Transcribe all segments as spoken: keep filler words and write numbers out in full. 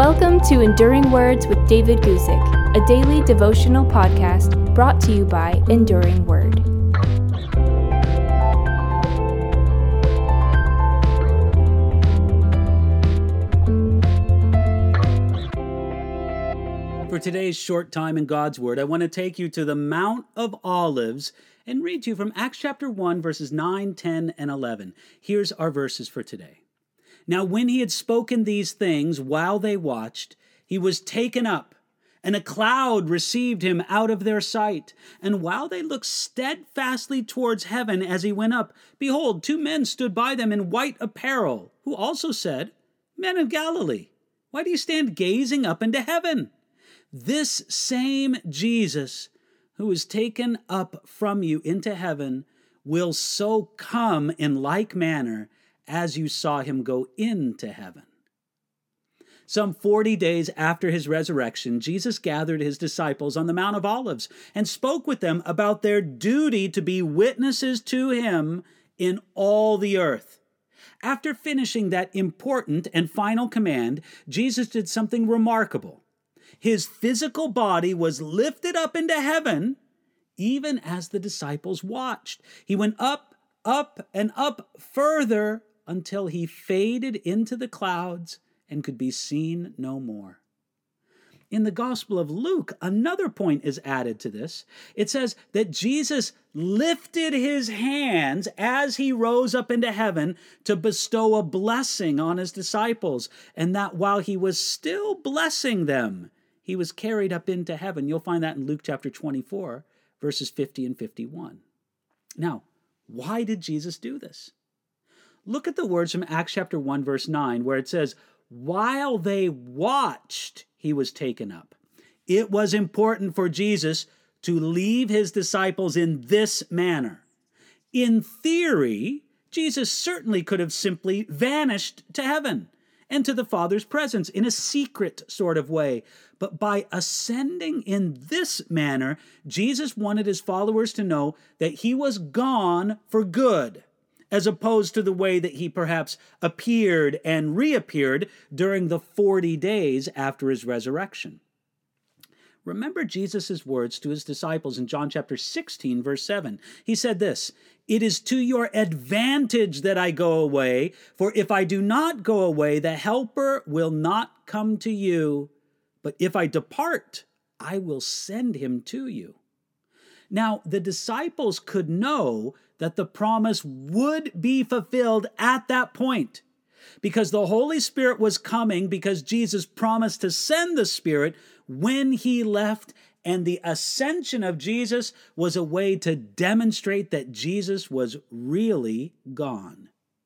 Welcome to Enduring Words with David Guzik, a daily devotional podcast brought to you by Enduring Word. For today's short time in God's Word, I want to take you to the Mount of Olives and read to you from Acts chapter one, verses nine, ten, and eleven. Here's our verses for today. Now when he had spoken these things while they watched, he was taken up, and a cloud received him out of their sight. And while they looked steadfastly towards heaven as he went up, behold, two men stood by them in white apparel, who also said, Men of Galilee, why do you stand gazing up into heaven? This same Jesus who is taken up from you into heaven will so come in like manner as you saw him go into heaven. Some forty days after his resurrection, Jesus gathered his disciples on the Mount of Olives and spoke with them about their duty to be witnesses to him in all the earth. After finishing that important and final command, Jesus did something remarkable. His physical body was lifted up into heaven, even as the disciples watched. He went up, up, and up further until he faded into the clouds and could be seen no more. In the Gospel of Luke, another point is added to this. It says that Jesus lifted his hands as he rose up into heaven to bestow a blessing on his disciples, and that while he was still blessing them, he was carried up into heaven. You'll find that in Luke chapter twenty-four, verses fifty and fifty-one. Now, why did Jesus do this? Look at the words from Acts chapter one, verse nine, where it says, while they watched, he was taken up. It was important for Jesus to leave his disciples in this manner. In theory, Jesus certainly could have simply vanished to heaven and to the Father's presence in a secret sort of way. But by ascending in this manner, Jesus wanted his followers to know that he was gone for good, as opposed to the way that he perhaps appeared and reappeared during the forty days after his resurrection. Remember Jesus' words to his disciples in John chapter sixteen, verse seven. He said this, It is to your advantage that I go away, for if I do not go away, the Helper will not come to you. But if I depart, I will send him to you. Now, the disciples could know that the promise would be fulfilled at that point, because the Holy Spirit was coming, because Jesus promised to send the Spirit when he left, and the ascension of Jesus was a way to demonstrate that Jesus was really gone.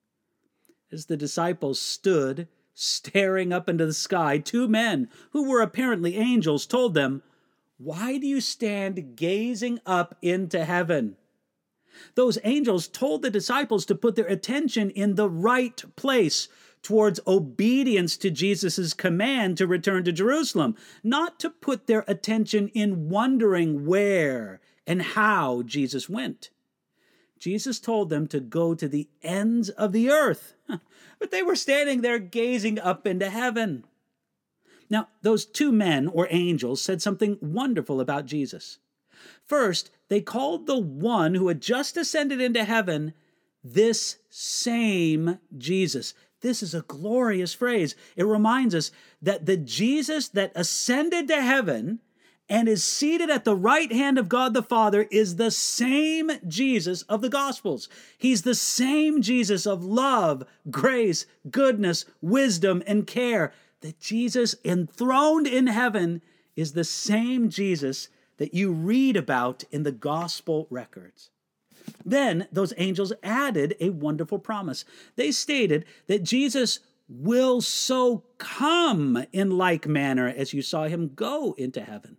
As the disciples stood staring up into the sky, two men, who were apparently angels, told them, Why do you stand gazing up into heaven? Those angels told the disciples to put their attention in the right place towards obedience to Jesus' command to return to Jerusalem, not to put their attention in wondering where and how Jesus went. Jesus told them to go to the ends of the earth, but they were standing there gazing up into heaven. Now, those two men or angels said something wonderful about Jesus. First, they called the one who had just ascended into heaven, this same Jesus. This is a glorious phrase. It reminds us that the Jesus that ascended to heaven and is seated at the right hand of God the Father is the same Jesus of the Gospels. He's the same Jesus of love, grace, goodness, wisdom, and care. The Jesus enthroned in heaven is the same Jesus that you read about in the gospel records. Then those angels added a wonderful promise. They stated that Jesus will so come in like manner as you saw him go into heaven.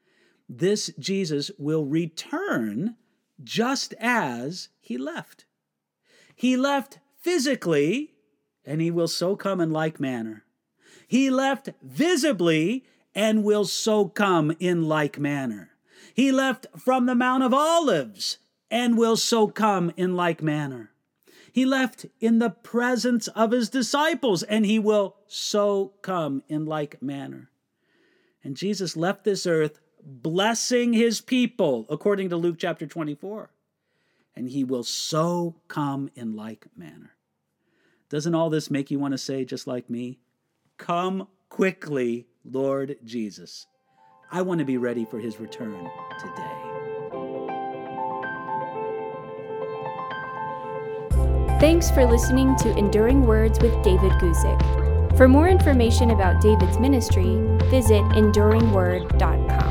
This Jesus will return just as he left. He left physically, and he will so come in like manner. He left visibly, and will so come in like manner. He left from the Mount of Olives, and will so come in like manner. He left in the presence of his disciples, and he will so come in like manner. And Jesus left this earth blessing his people, according to Luke chapter twenty-four. And he will so come in like manner. Doesn't all this make you want to say, just like me, come quickly, Lord Jesus? I want to be ready for his return today. Thanks for listening to Enduring Words with David Guzik. For more information about David's ministry, visit enduring word dot com.